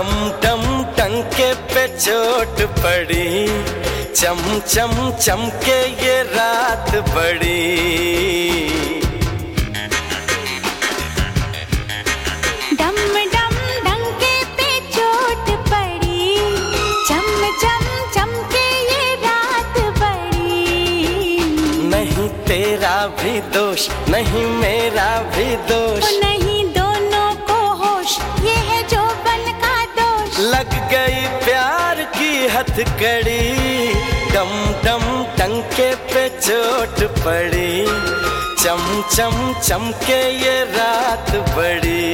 डम डम टंके पे चोट पड़ी, चम चम चमके ये रात बड़ी। डम डम टंके पे चोट पड़ी, चम चम चमके ये रात बड़ी। नहीं तेरा भी दोष, नहीं मेरा भी दोष, नहीं दोनों को होश, ये है जोबन का दोष। लग गई प्यार की हथकड़ी, डम डम टंके पे चोट पड़ी, चम चम चमके ये रात बड़ी।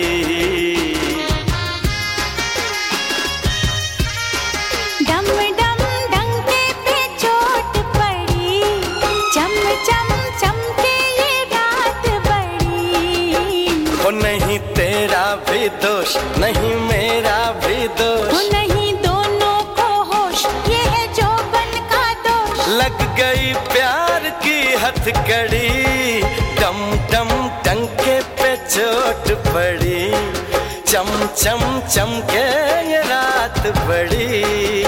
डम डम टंके पे चोट पड़ी, चम चम चमके ये रात बड़ी। ओ नहीं तेरा भी दोष, नहीं मेरा भी दोष, नहीं दोनों को होश, ये है जोबन का दोष। लग गई प्यार की हथकड़ी, डम डम टंके पे चोट पड़ी, चम चम चमके ये रात बड़ी।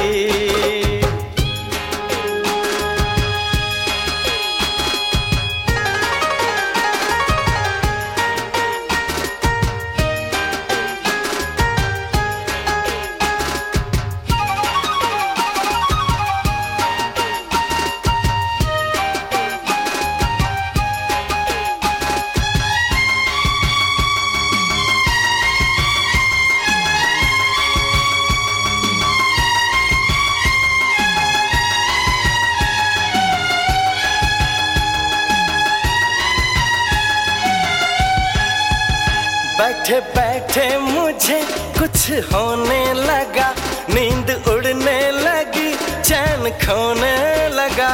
बैठे बैठे मुझे कुछ होने लगा, नींद उड़ने लगी, चैन खोने लगा।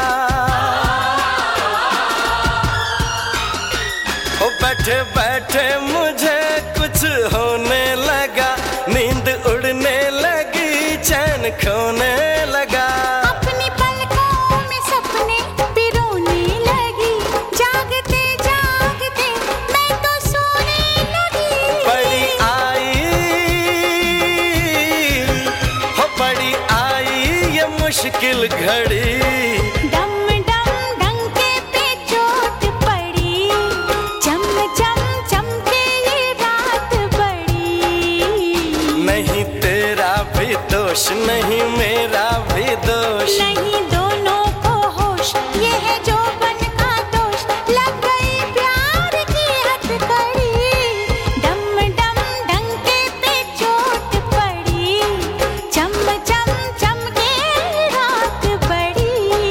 ओ बैठे बैठे मुझे कुछ होने लगा, नींद उड़ने लगी, चैन खोने लगा। अपनी पलकों में सपने पिरोने लगी, जागते जागते मैं तो सोने लगी। बड़ी आई ये मुश्किल घड़ी, डम डम डंके पे चोट पड़ी, चम चम चमके ये रात बड़ी। नहीं तेरा भी दोष, नहीं मेरा भी दोष, नहीं दोनों को होश, ये है जोबन का दोष। लग गई प्यार की हथकड़ी, डम डम डंके पे चोट पड़ी, चम चम चमके रात बड़ी।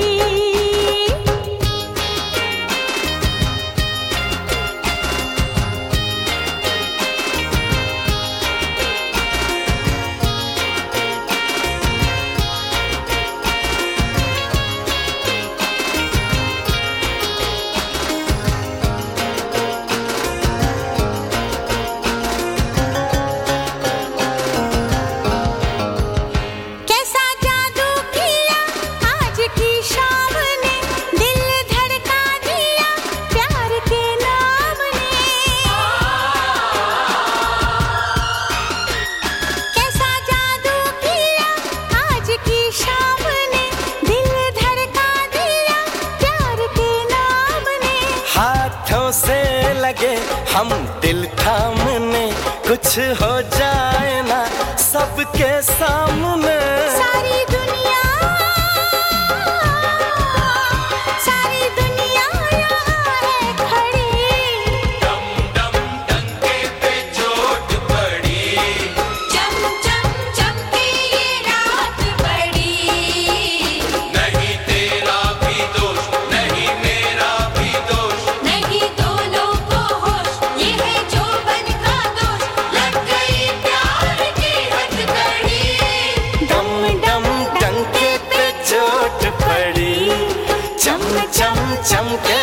कैसा जादू किया आज की शाम ने, दिल धड़का दिया प्यार के नाम ने। कैसा जादू किया आज की शाम ने, दिल धड़का दिया प्यार के नाम ने। हाथों से लगे हम दिल थामने, कुछ हो जाए ना सबके सामने। सारी दुनिया यहाँ है खड़ी, डम डम टंके पे चोट पड़ी, चम चम चमके ये रात बड़ी। नहीं तेरा भी दोष, नहीं मेरा भी दोष, नहीं दोनों को होश, ये है जोबन का दोष। लग गई प्यार की हथकड़ी, डम डम टंके पे चोट पड़ी, चम चम चमके